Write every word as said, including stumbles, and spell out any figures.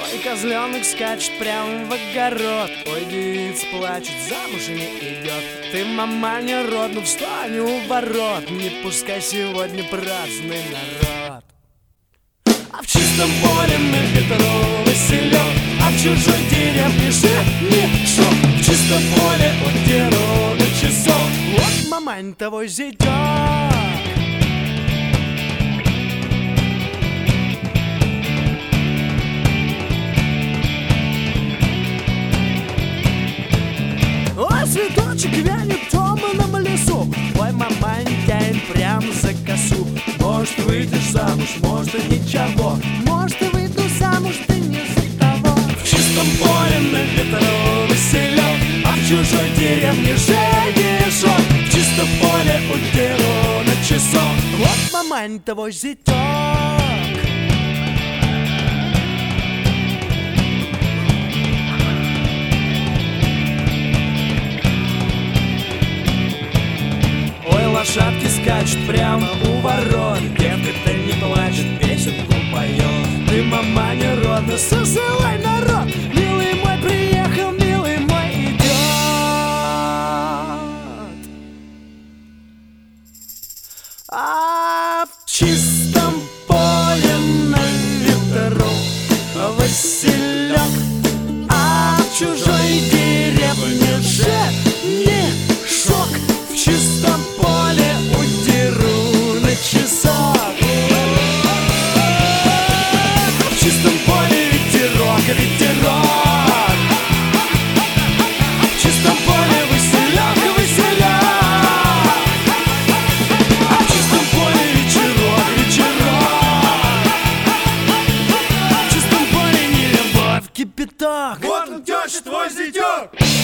Твой козленок скачет прямо в огород. Ой, девица плачет, замуж и не идет. Ты, мама, не род, ну встань у ворот. Не пускай сегодня праздный народ. А в чистом поле на ветру василек, а в чужой деревне женишок. В чистом поле удеру на часов. Вот мамань того зятёк. Ой, цветочек вянет в томном лесу. Ой, мамань тянет прям за косу. Может, выйдешь замуж, может, и ничего. Может, и выйду замуж, ты не за того. В чистом поле на ветру василек, а в чужой деревне женишок. В чистом поле удеру на часок. Вот мамань того зятёк. Лошадки скачут прямо у ворот. Девка-то не плачет, песенку поет. Ты, мама, не родна, сосылай народ. Милый мой приехал, милый мой идет. А в чистом поле на ветру василек, а в чужой деревне женишок. В чистом поле удеру на часок. В чистом поле ветерок, ветерок. В чистом поле василек, василек. В чистом поле вечерок, вечерок. В чистом поле не любовь, кипяток. Вот он, теща, твой зятёк.